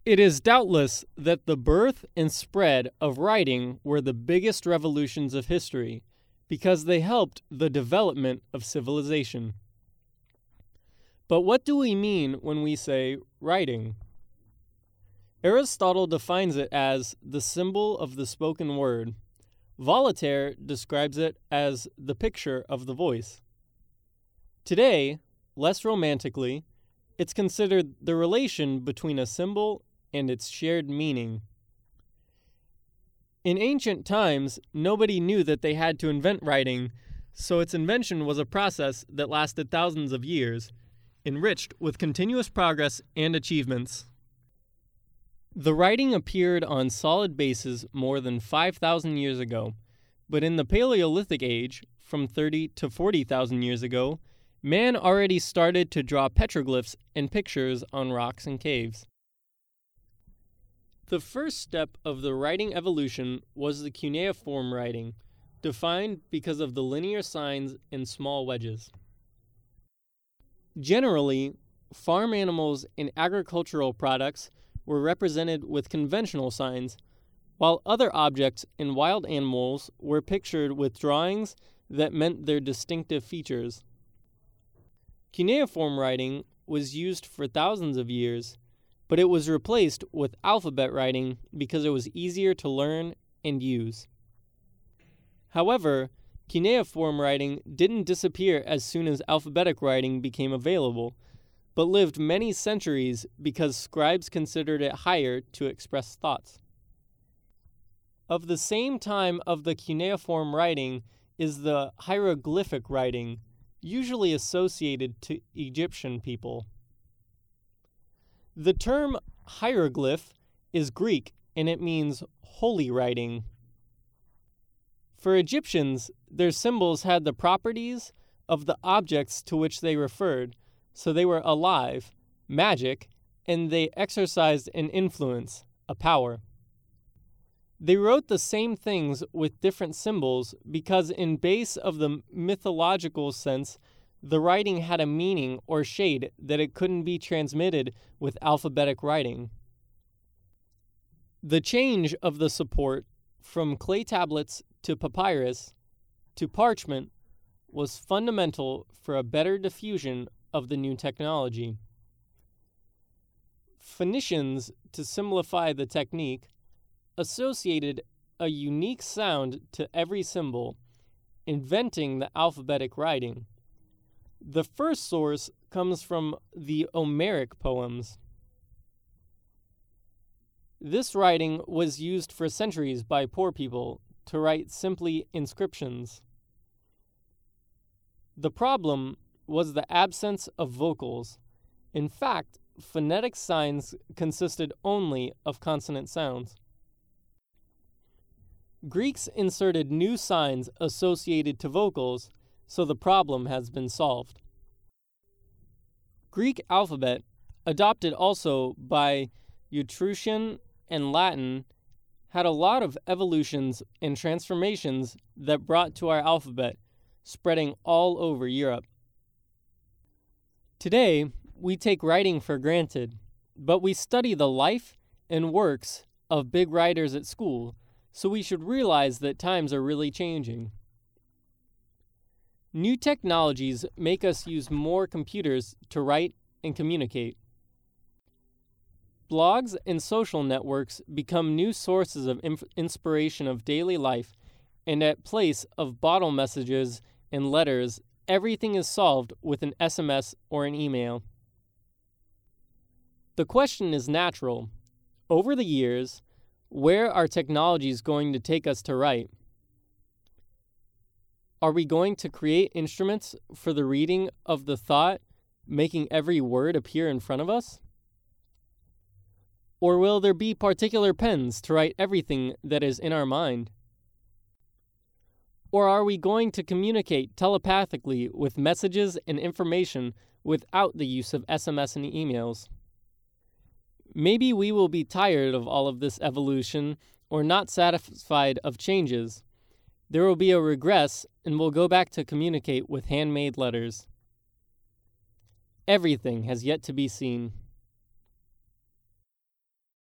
It is doubtless that the birth and spread of writing were the biggest revolutions of history, because they helped the development of civilization. But what do we mean when we say writing? Aristotle defines it as the symbol of the spoken word. Voltaire describes it as the picture of the voice. Today, less romantically, it's considered the relation between a symbol and its shared meaning. In ancient times, nobody knew that they had to invent writing, so its invention was a process that lasted thousands of years, enriched with continuous progress and achievements. The writing appeared on solid bases more than 5,000 years ago, but in the Paleolithic age, from 30 to 40,000 years ago, man already started to draw petroglyphs and pictures on rocks and caves. The first step of the writing evolution was the cuneiform writing, defined because of the linear signs and small wedges. Generally, farm animals and agricultural products were represented with conventional signs, while other objects and wild animals were pictured with drawings that meant their distinctive features. Cuneiform writing was used for thousands of years, but it was replaced with alphabet writing because it was easier to learn and use. However, cuneiform writing didn't disappear as soon as alphabetic writing became available, but lived many centuries because scribes considered it higher to express thoughts. Of the same time of the cuneiform writing is the hieroglyphic writing, usually associated to Egyptian people. The term hieroglyph is Greek, and it means holy writing. For Egyptians, their symbols had the properties of the objects to which they referred, so they were alive, magic, and they exercised an influence, a power. They wrote the same things with different symbols because in base of the mythological sense, the writing had a meaning or shade that it couldn't be transmitted with alphabetic writing. The change of the support from clay tablets to papyrus to parchment was fundamental for a better diffusion of the new technology. Phoenicians, to simplify the technique, associated a unique sound to every symbol, inventing the alphabetic writing. The first source comes from the Homeric poems. This writing was used for centuries by poor people to write simply inscriptions. The problem was the absence of vocals. In fact, phonetic signs consisted only of consonant sounds. Greeks inserted new signs associated to vocals, so the problem has been solved. Greek alphabet, adopted also by Etruscan and Latin, had a lot of evolutions and transformations that brought to our alphabet, spreading all over Europe. Today, we take writing for granted, but we study the life and works of big writers at school, so we should realize that times are really changing. New technologies make us use more computers to write and communicate. Blogs and social networks become new sources of inspiration of daily life, and at place of bottle messages and letters, everything is solved with an SMS or an email. The question is natural. Over the years, where are technologies going to take us to write? Are we going to create instruments for the reading of the thought, making every word appear in front of us? Or will there be particular pens to write everything that is in our mind? Or are we going to communicate telepathically with messages and information without the use of SMS and emails? Maybe we will be tired of all of this evolution or not satisfied of changes. There will be a regress and we'll go back to communicate with handmade letters. Everything has yet to be seen.